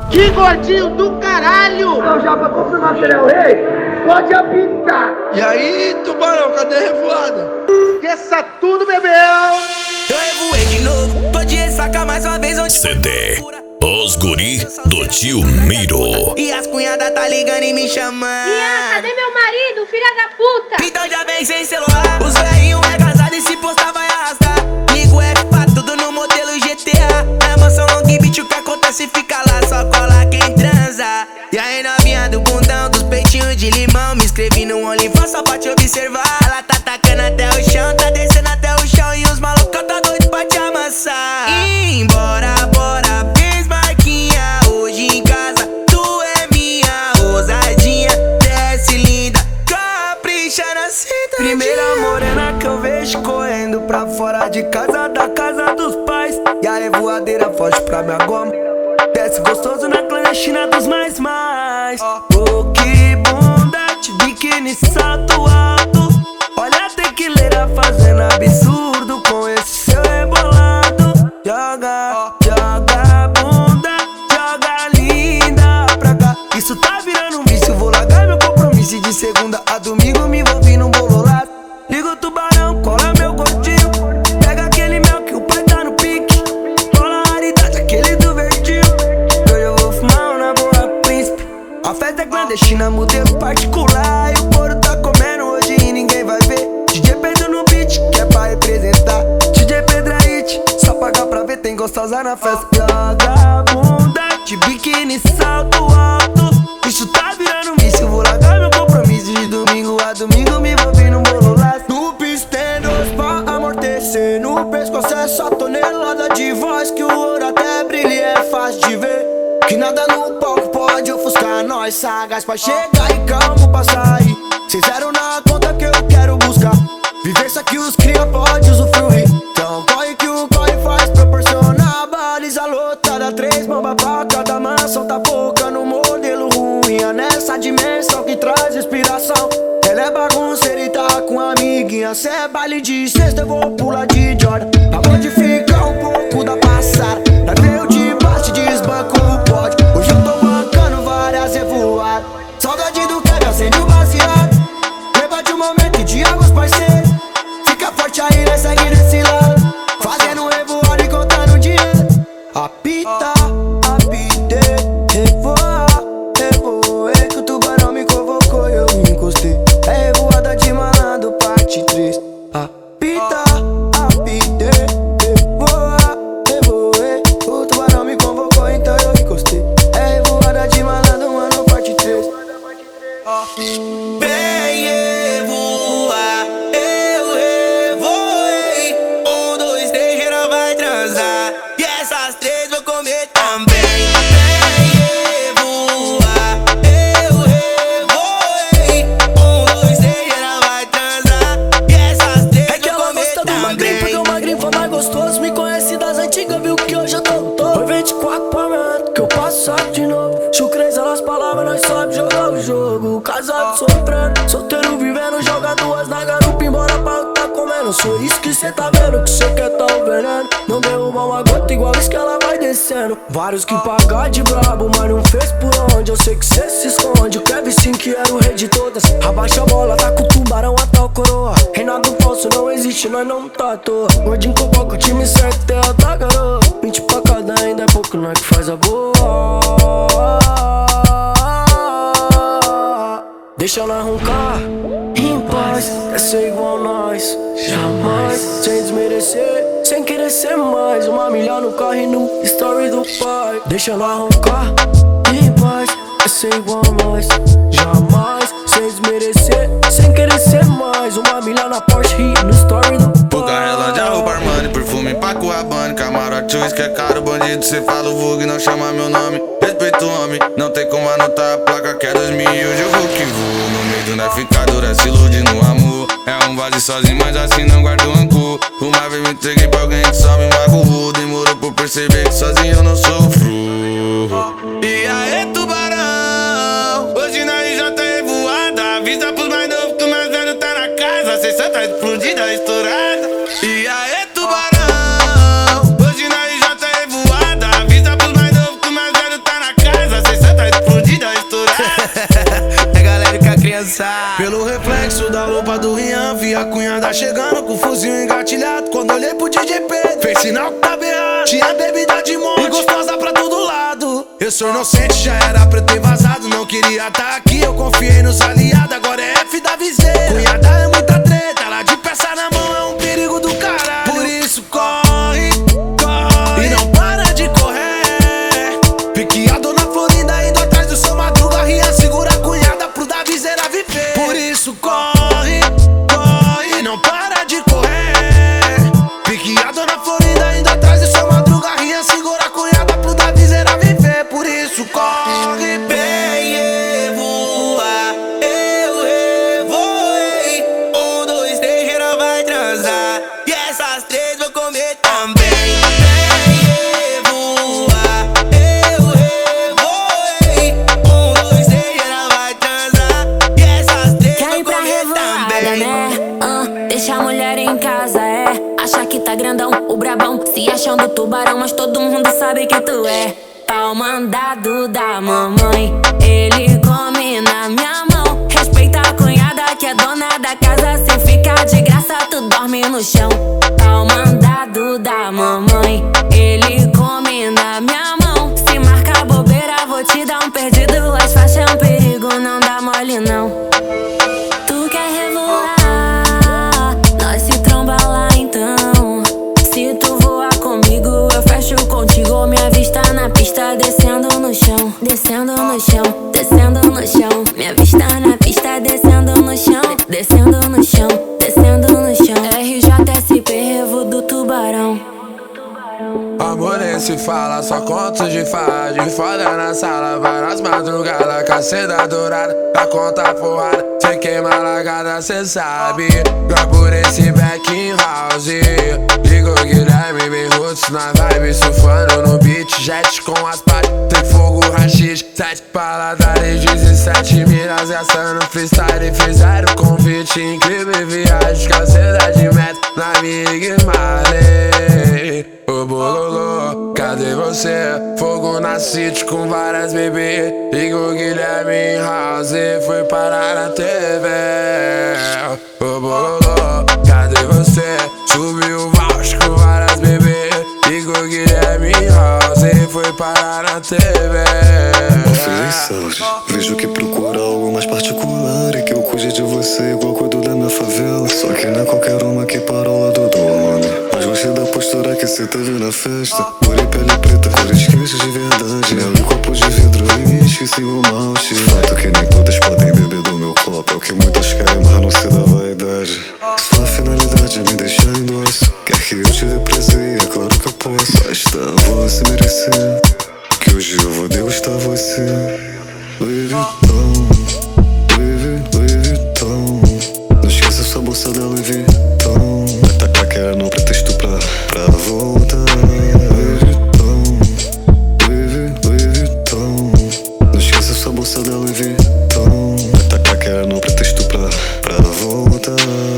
Que gordinho do caralho! Então já pra comprar o material rei, pode apitar. E aí, tubarão, cadê a revoada? Esqueça tudo, bebeu! Eu revoei de novo, tô de ressaca mais uma vez onde CD Os Guri do Tio Miro. E as cunhadas tá ligando e me chamando. Ian, cadê meu marido, filha da puta? Então já vem sem celular. Os velhinhos é casado e se postar vai arrastar. Ligo F4, tudo no modelo GTA. Na mansão long beach o que acontece fica lá, só cola quem transa. E aí novinha do bundão, dos peitinhos de limão. Me inscrevi no OnlyFans só pra te observar. Ela tá tacando até o chão, tá descendo até o chão. E os malucos tá doido pra te amassar. E embora, bora, fez marquinha. Hoje em casa, tu é minha ousadinha. Desce linda, capricha na cinta. Primeira morena que eu vejo correndo pra fora de casa, da casa dos pais. E a revoadeira foge pra minha goma. Desce gostoso na clandestina dos mais. Oh, que bunda, de biquíni, salto alto. Olha a tequileira fazendo absurdo com esse seu rebolado. Joga bunda, joga linda pra cá. Isso tá virando um vício, vou largar meu compromisso. E de segunda a domingo me envolvi num bololado. Liga o tubarão, cola meu gordinho. Pega aquele mel que o pai tá no pique. Cola a raridade, aquele do verdinho. Hoje eu vou fumar na boa príncipe. A festa é clandestina, modelo particular. E o couro tá comendo hoje e ninguém vai ver. DJ Pedro no beat, que é pra representar. DJ Pedro é hit, só pagar pra ver, tem gostosa na festa. Joga bunda, de biquíni, salto alto. Isso tá virando um vício, vou largar meu compromisso. De domingo a domingo me envolvi num bololaço. No pista tem dois pra amortecer. No pescoço é só tonelada de voz. Que o ouro até brilha e é fácil de ver. Que nada no palco pode ofuscar nós. Sagaz pra chegar e calmo pra sair. Cês zero na conta que eu quero buscar. Vivência que os cria pode usufruir. Então corre que o corre faz proporcionar. Baliza lotada, 3 bombas pra cada mansão. Tá pouca no modelo ruim. É nessa dimensão que traz inspiração. Ela é bagunceira e tá com a amiguinha. Cê é baile de sexta, eu vou pular de Jordan. Pra modificar um pouco da passada. Pra ver o de baixo, desbanco o pódio. Hoje eu tô bancando várias revoadas. Saudade do que acende o baseado. Levante um momento de águas parceiros. Fica forte aí, né? Segue desse lado. Fazendo revoada e contando dinheiro. Apita, apitei, revoei. Que o tubarão me convocou e eu me encostei. É revoada de malandro, parte 3. Apita, apitei, revoei. O tubarão me convocou, então eu encostei. É revoada de malandro, mano, parte 3. Vem revoar, eu revoei. 1, 2, 3, geral vai transar. E essas 3 vou comer também. Vem revoar, eu revoei. 1, 2, 3, geral vai transar. E essas 3 vou comer também. Porque o magrinho foi mais gostoso. Me conhece das antigas, viu que hoje eu tô todo. Foi 24 pra mim, que eu passo saco de novo. Chucrez elas palavras, nós sabe jogar o jogo. Casado sofrendo, solteiro vivendo. Joga 2 na garupa, embora pra tá comendo. Sou isso que cê tá vendo, que cê quer tá o veneno. Não derruba uma gota igual isso que ela vai descendo. Vários que pagar de brabo, mas não fez por onde. Eu sei que cê se esconde. O Kevin sim que era o rei de todas. Abaixa a bola, tá com o tubarão até o coroa. Reinado falso não existe, nós não tá à toa. Gordinho convoca o time certo, é alta garoa. 20 pra cada ainda é pouco, nós que faz a boa. Deixa ela roncar em paz, é ser igual nós. Jamais, sem desmerecer, sem querer ser mais. Uma milha no carro e no story do pai. Deixa ela roncar em paz, é ser igual nós. Jamais, sem desmerecer, sem querer ser mais. Uma milha na Porsche e no story do pai. Por Carrelândia, roupa Armani, perfume Paco Rabanne. Camarote, uísque é caro, bandido, cê fala o vulgo e não chama meu nome. Respeito o homem, não tem como anotar a placa que é 2000 e hoje eu vou que vou. No meio do naficador, se ilude no amor. É um vazio sozinho, mas assim não guardo rancor. Uma vez me entreguei pra alguém que só me magoou. Demorou por perceber que sozinho eu não sofro. E aí, tubarão, hoje nós já tá revoada. Avisa pros mais novos que o mais velho tá na casa. A sessão tá explodida, estourada. E aí, tubarão, hoje nós já tá revoada. Avisa pros mais novos que o mais velho tá na casa. pensar. Pelo reflexo da roupa do Rian, vi a cunhada chegando com o fuzil engatilhado. Quando olhei pro DJ Pedro, fez sinal que tava errado. Tinha bebida de monte e gostosa pra todo lado. Eu sou inocente, já era pra eu ter vazado. Não queria tá aqui, eu confiei nos aliados. Agora é F da viseira. Cunhada é muita treta, ela de peça na mão é um perigo do caralho. Por isso corre, corre e não para de correr. Pique a dona Florinda indo atrás do seu Madruga. Rian segura a cunhada pro da viseira viver. Por isso corre, corre e não para de correr. Pique a dona Florinda indo atrás do seu Madruga. Rian segura a cunhada pro da viseira viver. Por isso corre, bem, voa, eu revoei. 1, 2, 3, geral vai transar. E essas 3 vou comer também. Bem, voa, eu revoei. 1, 2, 3, geral vai transar. E essas 3 quer vou ir pra comer revoada, também. né? Deixa a mulher em casa, acha que tá grandão, o brabão, se achando tubarão, mas todo mundo sabe que tu é pau mandado da mamãe. Ele come na minha mão. Respeita a cunhada que é dona da casa. Se fica de graça, tu dorme no chão. Pau mandado da mamãe. Ele come na minha mão. Se marca bobeira, vou te dar um perdido. As faixas é um perigo, não dá mole não. Tu quer revoar, nós se tromba lá então. Se tu voar comigo, eu fecho contigo. Minha vista na pista, descendo no chão. Descendo no chão, descendo no chão. Minha vista na pista, descendo no chão. Descendo no chão, descendo no chão. RJSP, Revo do Tubarão. Amor nem se fala, só conto de fada. De foda na sala, várias madrugadas. Caceta dourada, a conta porrada. Cê queima largada, cê sabe. Vai por esse back in house. Ligo Guilherme, bem roots na vibe. Surfando no beat, jet com as partes. Tem fogo, rachis, 7 paladares. 17 milhas gastando freestyle. Fizeram convite, incrível viagem. Caceta de meta na Mig Marley. Ô bololô, cadê você? Fogo na city com várias bebês. Ligo Guilherme em house, foi parar na TV. Ô bololô, cadê você? Subiu o vouch com várias bebês. Ligo Guilherme em house, foi parar na TV. Saúde, vejo que procura algo mais particular e que eu cuide de você igual cuido da minha favela. Só que não é qualquer uma que para ao lado do homem. Mas gostei da postura que cê teve na festa. Porém pele preta, cores quentes de verdade. Mel e copo de vidro e esqueci o malte. Fato que nem todas podem beber do meu copo. É o que muitas querem, mas não se dá vaidade. Sua finalidade é me deixar em doce. Quer que eu te dê prazer, é claro que eu posso. Basta você merecer, que hoje eu vou degustar você. Louis Vuitton, não esqueça sua bolsa da Louis Vuitton. Tá paquera no pretexto pra voltar. Louis Vuitton, não esqueça sua bolsa da Louis Vuitton. Tá paquera no pretexto pra voltar.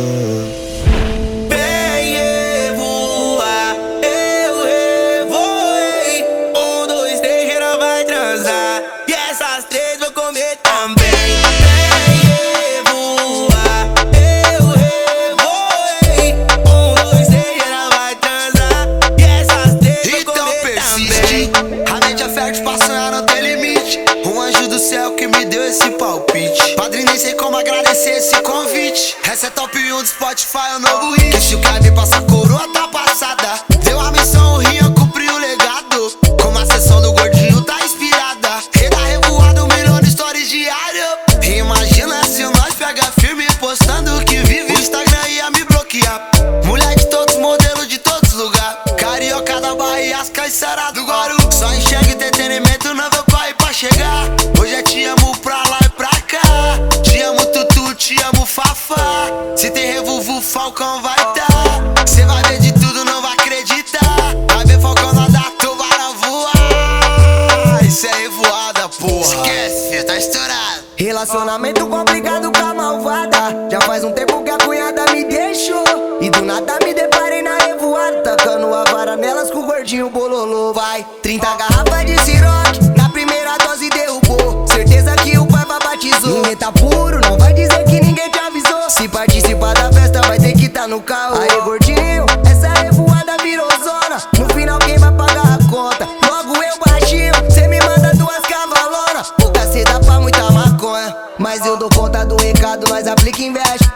Essa é top 1 do Spotify, é o novo hit. Deixa o cara passa a coroa, tá passada. Deu a missão, o Rian cumpriu o legado. Como a sessão do gordinho tá inspirada. Rei da revoada, 1 milhão de stories diário. Imagina se nós pega firme postando que vive. O Instagram ia me bloquear. Mulher de todos, modelo de todos lugares. Carioca da Bahia, as caiçara do Guaru. Só enxerga entretenimento, não vou corre pra chegar. Hoje é te amo pra lá e pra cá. Te amo Tutu, te amo Fafá. Se tem revuvu, Falcão vai dar. Cê vai ver de tudo, não vai acreditar. Vai ver Falcão nadar, tubarão voar. Isso é revoada, porra. Esquece, filho, tá estourado. Relacionamento complicado com a malvada. Já faz um tempo que a cunhada me deixou. E do nada me deparei na revoada. Tacando a vara nelas com o gordinho bololô. Vai, 30 garrafas de Ciroc. Na primeira dose derrubou. Certeza que o pai batizou. Ninguém tá puro, não vai de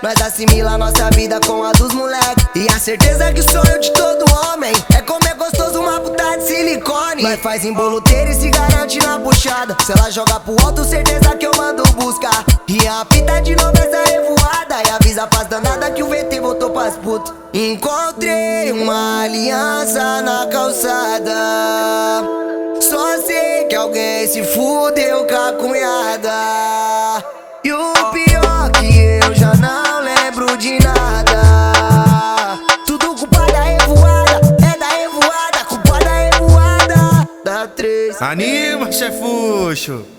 Nós assimila nossa vida com a dos moleque. E a certeza que o sonho de todo homem é comer gostoso uma puta de silicone. Nós faz emboloteiro e se garante na puxada. Se ela joga pro alto, certeza que eu mando buscar. E a pita de novo essa revoada. E avisa pras danada que o VT voltou pras putas. Encontrei uma aliança na calçada. Só sei que alguém se fudeu com a cunhada. E o pior que eu já não lembro de nada. Tudo culpa da revoada, é da revoada, culpa da revoada da 3. Anima, chefuxo.